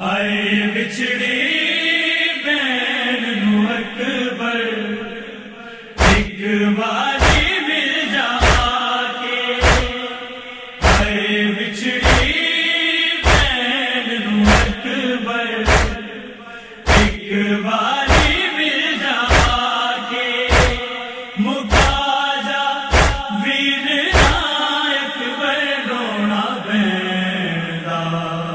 آئے بچھڑی بین نو اکبر ایک باری مل جا کے آئے بچھڑی بین نو اکبر ایک باری مل جا کے مکا جا ویر اکبر رونا بین دا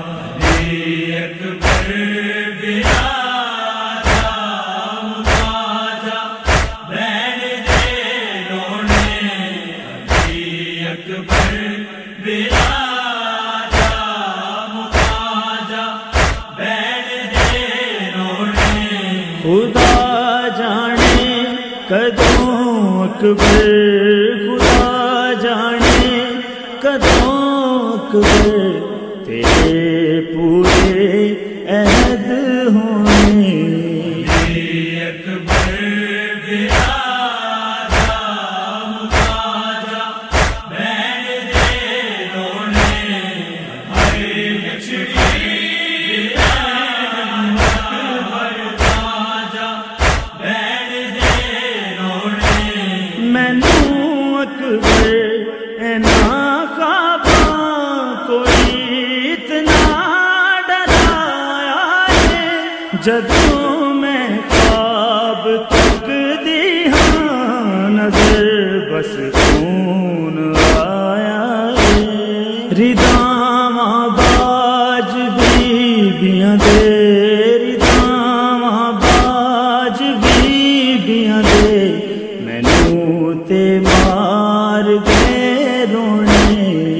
اکبر بلا جا مکا جا بین دے رونے اکبر بلا جا مکا جا بین دے رونے خدا جانے کدوں اکبر خدا جانے کدوں اکبر تیرے پورے عہد ہونے اکبر بلا جا مکا جا بین دے رونے آئے بچھڑی بین اکبر جا بین دے رونے مینوں اکبر اینا خواباں کوئی اتنا ڈرایا ہے جدوں میں خواب تکدی ہاں نظر بس خون آیا ہے رداواں باج بیبیاں دے رداواں باج بیبیاں دے مینوں تے مار گئے رونے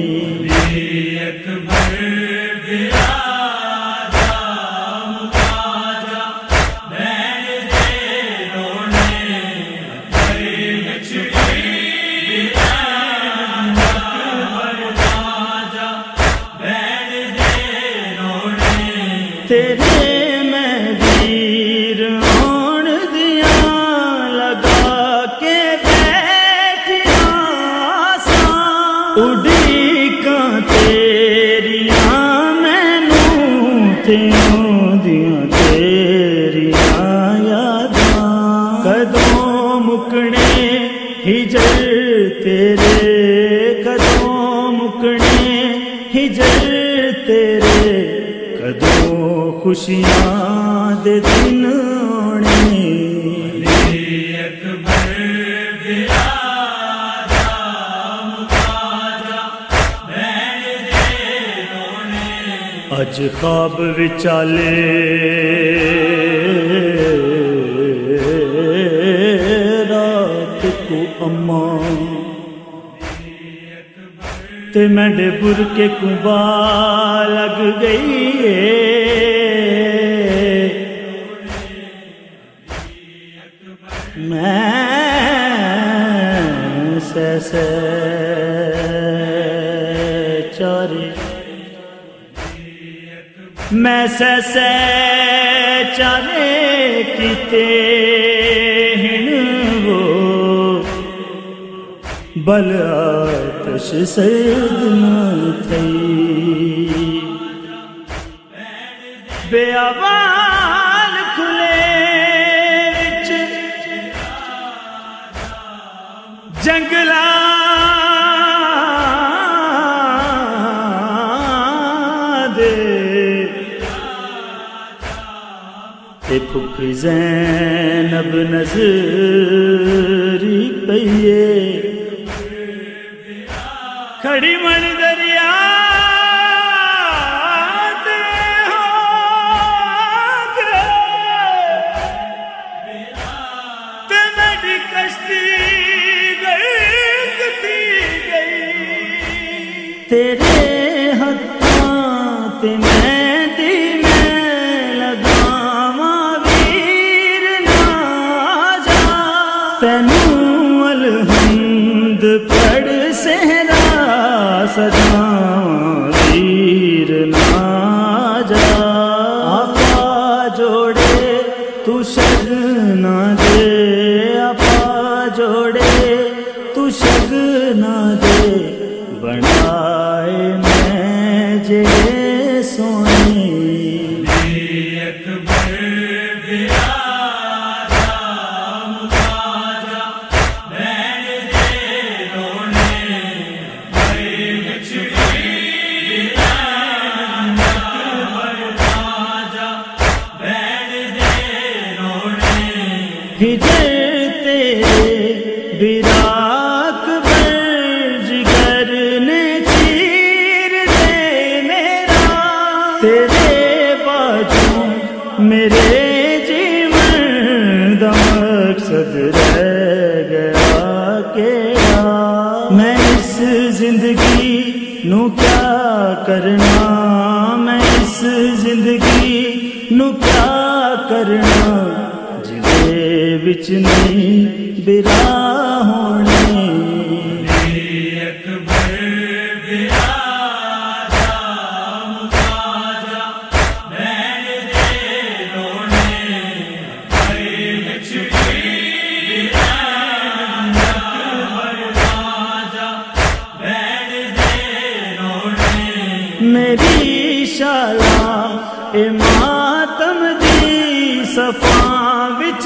اکبر بلا جا مکا جا بین دے رونے آئے بچھڑی بین اکبر جا بین دے رونے تیرے میں ویر ہون دیاں لگا کے بیٹھیاں ساں اڈیکاں تیریاں مینوں تے آندیاں تیریاں یاداں کدوں مکنے ہجر تیرے کدوں مکنے ہجر تیرے کدوں خوشیاں دے دن آنے اکبر بلا جا مکا جا بین دے رونے اج خواب وچالے رات کو اماں تے میڈے برکے کو با لگ گئی ہے میں سہ چارے میں سہ چارے کیتے ہن وہ بل آتش سرد نہ تھی بے آوال کھلے وچ جنگلاں دے تے پھپھی زینب نظری پئیے کھڑی من دریا تے ہو گئے تے میری کشتی غرق تھی گئی تیرے ہتھاں تے مہندی میں لگاواں ویر نہ جا تینوں الحمد پڑھ صحرا سجاواں ویر نہ جا آقا جوڑے تو شگ نہ دے آقا جوڑے تو شگ نہ دے بنائے میں جے سونی ہجر تیرے براق پر جگر نے چیر دے میرا، تیرے باجوں میرے جیون دا مقصد رہ گیا کیا، میں اس زندگی نو کیا کرنا، میں اس زندگی نو کیا کرنا، جدے وچ نہیں برا ہونے، اکبر براجا مخاجا بین دے رونے، بھائی بچڑی اکبر راجا بین دے رونے، میری شالا اے ماتم دی صفاں وچ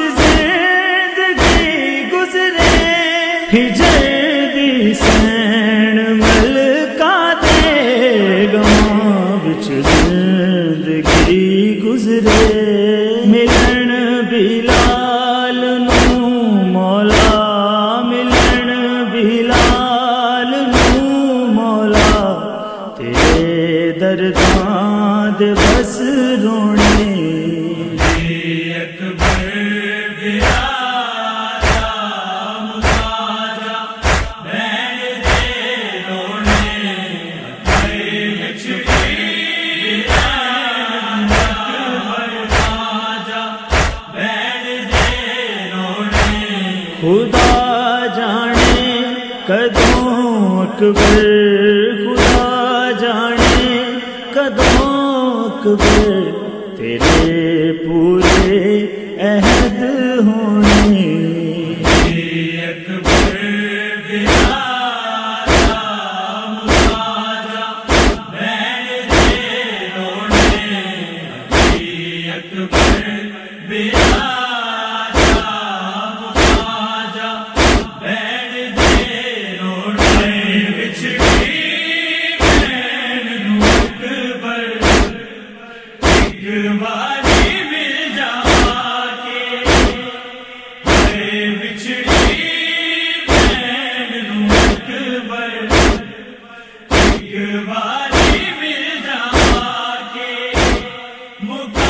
زندگی گزرے، ہجر دی سین ملکا دے گاں وچ زندگی گزرے، ملن بلال نو مولا، ملن بلال نو مولا، تیرے درداں دے بس رونے، اکبر براجا مخاجا بین دے رونے، بھائی بچڑی اکبر راجا بین دے رونے، خدا جانے کدوں اکبر، خدا جانے کدوں اکبر تیرے پورے عہد ہونے، اکبر براجا مخاجا بین دے رونے، اکبر براجا مخاجا بین دے رونے، بچھڑی بین نو اکبر ایک باری مل جا کے، اے بچھڑی بین نو اکبر ایک باری مل جا کے،